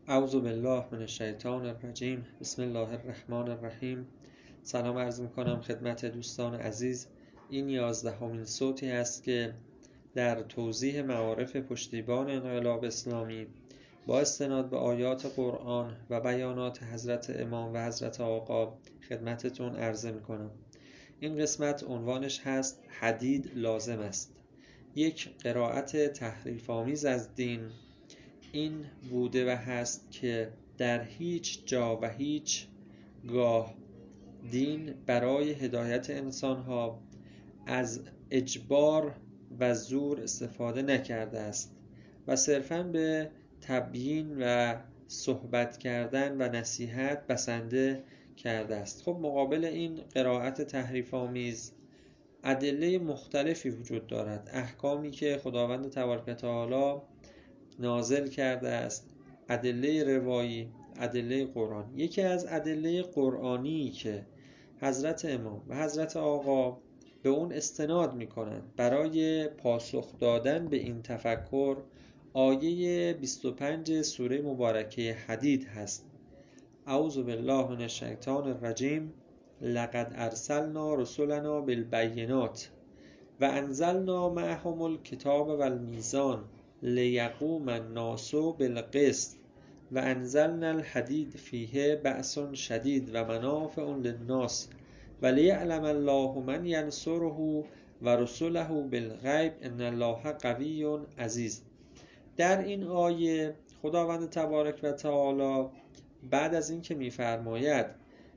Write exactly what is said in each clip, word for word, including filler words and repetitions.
اعوذ بالله من الشیطان الرجیم. بسم الله الرحمن الرحیم. سلام عرض میکنم خدمت دوستان عزیز. این یازدهمین صوتی است که در توضیح معارف پشتیبان انقلاب اسلامی با استناد به آیات قرآن و بیانات حضرت امام و حضرت آقا خدمتتون عرضه میکنم. این قسمت عنوانش هست حدید لازم است. یک قرائت تحریف آمیز از دین این بوده و هست که در هیچ جا و هیچ گاه دین برای هدایت انسانها از اجبار و زور استفاده نکرده است و صرفاً به تبیین و صحبت کردن و نصیحت بسنده کرده است. خب مقابل این قرائت تحریف آمیز ادله مختلفی وجود دارد، احکامی که خداوند تبارک و تعالی نازل کرده است، ادله روایی، ادله قرآن. یکی از ادله قرآنی که حضرت امام و حضرت آقا به اون استناد میکنند برای پاسخ دادن به این تفکر آیه بیست و پنج سوره مبارکه حدید هست. اعوذ بالله من الشیطان الرجیم. لقد ارسلنا رسلنا بالبینات و انزلنا معهم الکتاب والمیزان لیقوم الناس بالقسط و انزلنا الحدید فیه بأس شدید و منافع للناس و لیعلم الله من ینصره و رسله بالغیب ان الله قوی عزیز. در این آیه خداوند تبارک و تعالی بعد از این که می‌فرماید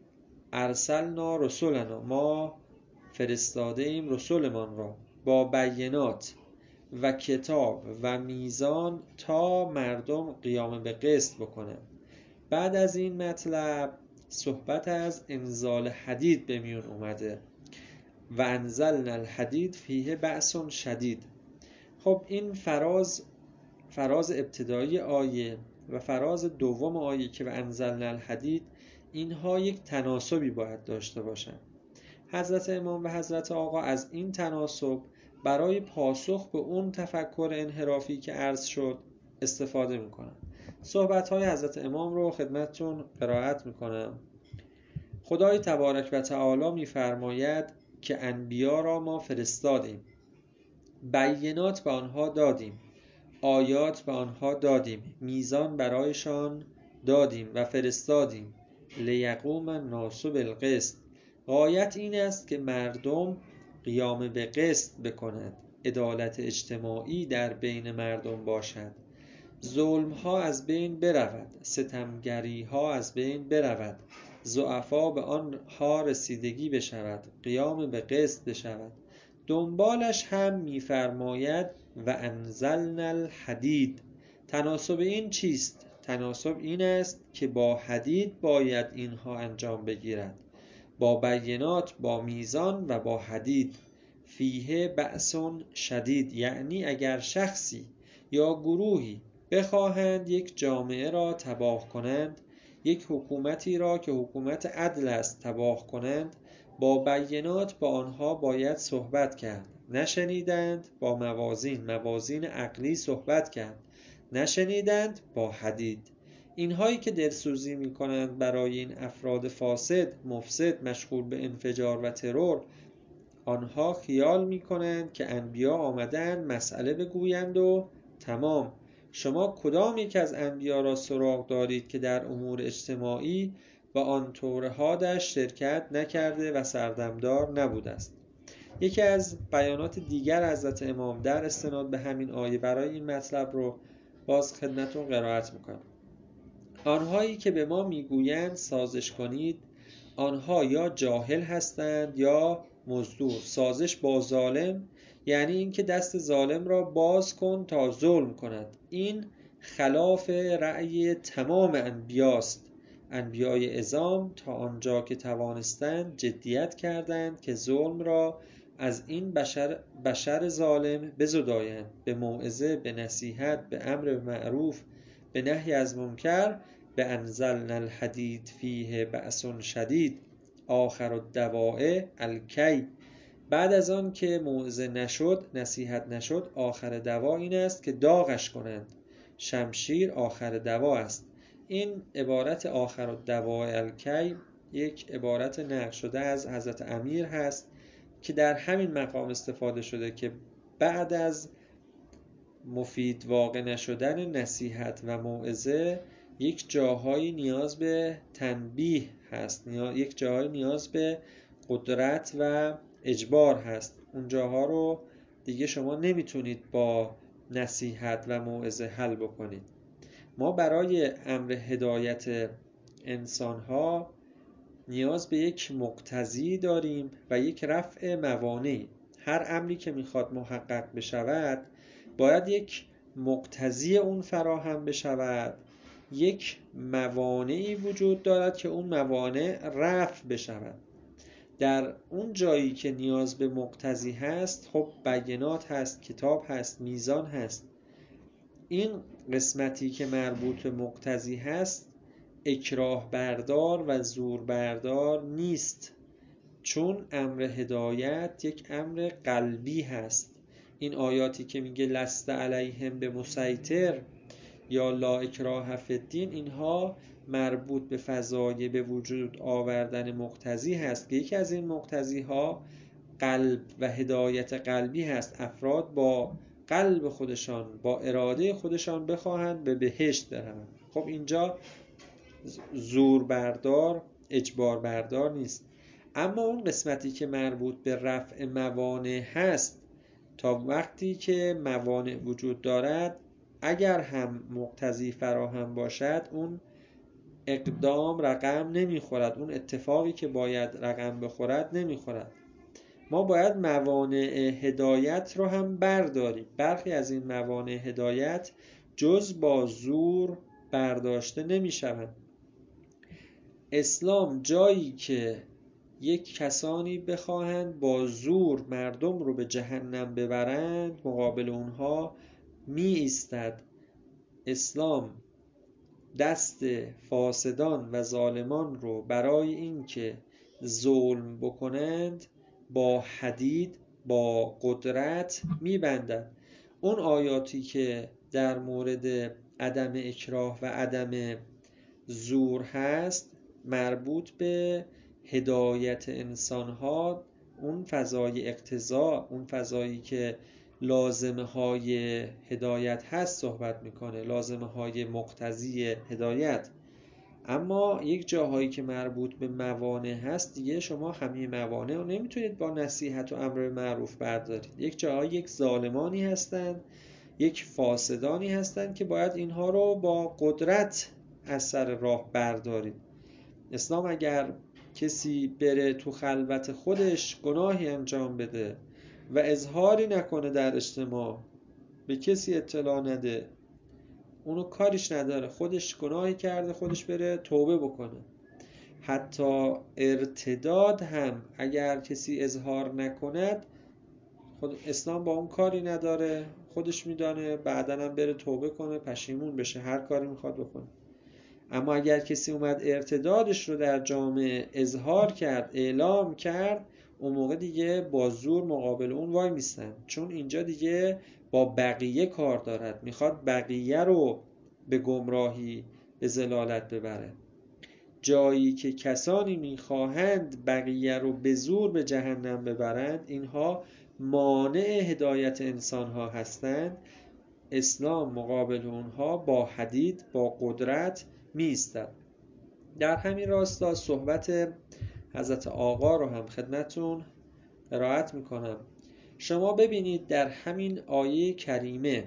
ارسلنا رسلنا، ما فرستاده ایم رسولمان را با بینات و کتاب و میزان تا مردم قیام به قسط بکنند، بعد از این مطلب صحبت از انزال حدید به میون اومده و انزلنا الحدید فیه بأس شدید. خب این فراز فراز ابتدایی آیه و فراز دوم آیه که و انزلنا الحدید، اینها یک تناسبی باید داشته باشند. حضرت امام و حضرت آقا از این تناسب برای پاسخ به اون تفکر انحرافی که عرض شد استفاده میکنن. صحبت‌های حضرت امام رو خدمتتون قرائت میکنم. خدای تبارک و تعالی میفرماید که انبیا را ما فرستادیم، بینات به آنها دادیم، آیات به آنها دادیم، میزان برایشان دادیم و فرستادیم لیقوم الناس بالقسط. غایت این است که مردم قیام به قسط بکنند، عدالت اجتماعی در بین مردم باشد، ظلم ها از بین برود، ستمگری ها از بین برود، ضعفا به آنها رسیدگی بشود، قیام به قسط بشود. دنبالش هم میفرماید و انزلنا الحدید. تناسب این چیست؟ تناسب این است که با حدید باید اینها انجام بگیرد، با بینات، با میزان و با حدید. فیه بأس شدید، یعنی اگر شخصی یا گروهی بخواهند یک جامعه را تباه کنند، یک حکومتی را که حکومت عدل است تباه کنند، با بینات با آنها باید صحبت کرد. نشنیدند، با موازین موازین عقلی صحبت کرد. نشنیدند، با حدید. اینهایی که دلسوزی می کنند برای این افراد فاسد مفسد مشغول به انفجار و ترور، آنها خیال می کنند که انبیا آمدن مسئله بگویند و تمام. شما کدام یک از انبیا را سراغ دارید که در امور اجتماعی و آن طورهادش شرکت نکرده و سردمدار نبوده است؟ یکی از بیانات دیگر حضرت امام در استناد به همین آیه برای این مطلب رو باز خدمتون قرائت میکنم. آنهایی که به ما میگویند سازش کنید، آنها یا جاهل هستند یا مزدور. سازش با ظالم یعنی این که دست ظالم را باز کن تا ظلم کند. این خلاف رأی تمام انبیاست. انبیای عظام تا آنجا که توانستند جدیت کردند که ظلم را از این بشر, بشر ظالم بزدایند، به موعظه، به نصیحت، به امر معروف، به نهی از منکر. به انزلنا الحدید فیه بأس شدید آخر الدواء الکی. بعد از آن که موعظه نشد، نصیحت نشد، آخر دوا این است که داغش کنند. شمشیر آخر دوا است. این عبارت آخر الدواء الکی یک عبارت نقل شده از حضرت امیر هست که در همین مقام استفاده شده که بعد از مفید واقع نشدن نصیحت و موعظه یک جاهایی نیاز به تنبیه هست، یک جاهایی نیاز به قدرت و اجبار هست. اون جاها رو دیگه شما نمیتونید با نصیحت و موعظه حل بکنید. ما برای امر هدایت انسانها نیاز به یک مقتضی داریم و یک رفع موانع. هر امری که میخواد محقق بشود باید یک مقتضی اون فراهم بشود، یک موانعی وجود دارد که اون موانع رفع بشود. در اون جایی که نیاز به مقتضی هست خب بینات هست، کتاب هست، میزان هست. این قسمتی که مربوط به مقتضی هست اکراه بردار و زور بردار نیست، چون امر هدایت یک امر قلبی هست. این آیاتی که میگه لست علیهم به مسیطر یا لا اکراه فی الدین، اینها مربوط به فضای به وجود آوردن مقتضی هست که یکی از این مقتضی ها قلب و هدایت قلبی هست. افراد با قلب خودشان، با اراده خودشان بخواهند به بهشت بروند. خب اینجا زور بردار، اجبار بردار نیست. اما اون قسمتی که مربوط به رفع موانع هست، تا وقتی که موانع وجود دارد اگر هم مقتضی فراهم باشد اون اقدام رقم نمیخورد، اون اتفاقی که باید رقم بخورد نمیخورد. ما باید موانع هدایت رو هم برداریم. برخی از این موانع هدایت جز با زور برداشته نمیشوند. اسلام جایی که یک کسانی بخواهند با زور مردم رو به جهنم ببرند مقابل اونها می ایستد. اسلام دست فاسدان و ظالمان رو برای اینکه ظلم بکنند با حدید، با قدرت می بندد. اون آیاتی که در مورد عدم اکراه و عدم زور هست مربوط به هدایت انسانها، اون فضای اقتضا، اون فضایی که لازمه های هدایت هست صحبت میکنه، لازمه های مقتضی هدایت. اما یک جاهایی که مربوط به موانع هست دیگه شما همه موانع رو نمیتونید با نصیحت و امر معروف بردارید. یک جاهایی یک ظالمانی هستند، یک فاسدانی هستند که باید اینها رو با قدرت از سر راه بردارید. اسلام اگر کسی بره تو خلوت خودش گناهی انجام بده و اظهاری نکنه در اجتماع، به کسی اطلاع نده، اونو کاریش نداره، خودش گناهی کرده، خودش بره توبه بکنه. حتی ارتداد هم اگر کسی اظهار نکند، خود اسلام با اون کاری نداره، خودش میدانه، بعدن هم بره توبه کنه، پشیمون بشه، هر کاری میخواد بکنه. اما اگر کسی اومد ارتدادش رو در جامعه اظهار کرد، اعلام کرد، اون موقع دیگه با زور مقابل اون وای میستن، چون اینجا دیگه با بقیه کار دارد، میخواد بقیه رو به گمراهی، به ضلالت ببره. جایی که کسانی میخواهند بقیه رو به زور به جهنم ببرند، اینها مانع هدایت انسانها هستند. اسلام مقابل اونها با حدید، با قدرت می ایستد. در همین راستا صحبت حضرت آقا رو هم خدمتون قرائت میکنم. شما ببینید در همین آیه کریمه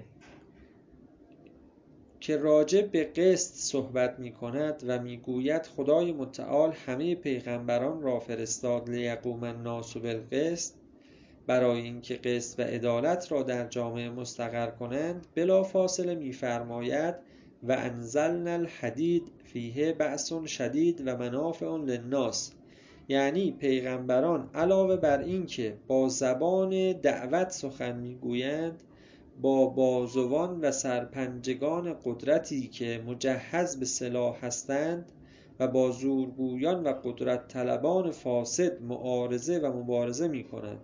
که راجع به قسط صحبت میکند و میگوید خدای متعال همه پیغمبران را فرستاد لیقوم الناس بالقسط، برای اینکه قسط و عدالت را در جامعه مستقر کنند، بلا فاصله میفرماید و انزلنا الحدید فیه بأس شدید و منافع للناس. یعنی پیغمبران علاوه بر این که با زبان دعوت سخن میگویند، با بازوان و سرپنجگان قدرتی که مجهز به سلاح هستند و با زورگویان و قدرت طلبان فاسد معارضه و مبارزه می کنند.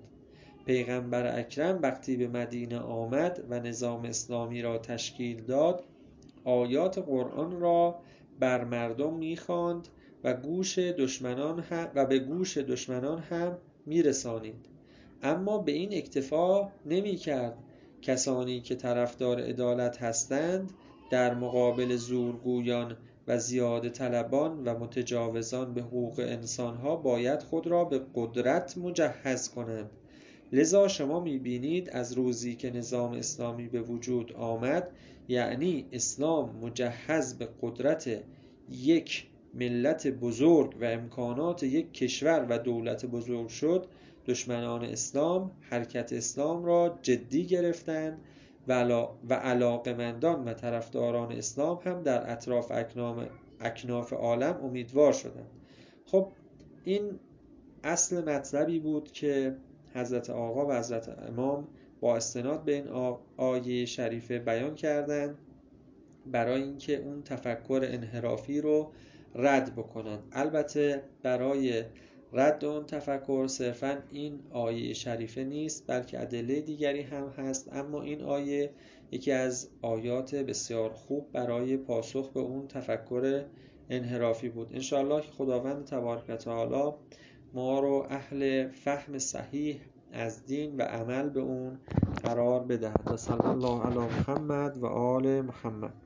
پیغمبر اکرم وقتی به مدینه آمد و نظام اسلامی را تشکیل داد، آیات قرآن را بر مردم می‌خواند و گوش دشمنان هم و به گوش دشمنان هم می‌رسانید. اما به این اکتفا نمی‌کرد. کسانی که طرفدار عدالت هستند در مقابل زورگویان و زیاده طلبان و متجاوزان به حقوق انسانها باید خود را به قدرت مجهز کنند. لذا شما می‌بینید از روزی که نظام اسلامی به وجود آمد، یعنی اسلام مجهز به قدرت یک ملت بزرگ و امکانات یک کشور و دولت بزرگ شد، دشمنان اسلام حرکت اسلام را جدی گرفتند و علاقمندان و طرفداران اسلام هم در اطراف اکناف عالم امیدوار شدند. خب این اصل مطلبی بود که حضرت آقا و حضرت امام با استناد به این آیه شریفه بیان کردند برای اینکه اون تفکر انحرافی رو رد بکنند. البته برای رد اون تفکر صرفاً این آیه شریفه نیست، بلکه ادله دیگری هم هست، اما این آیه یکی از آیات بسیار خوب برای پاسخ به اون تفکر انحرافی بود. انشاءالله که خداوند تبارک و تعالی ما رو اهل فهم صحیح از دین و عمل به اون قرار بدهد. و صلی الله علی محمد و آل محمد.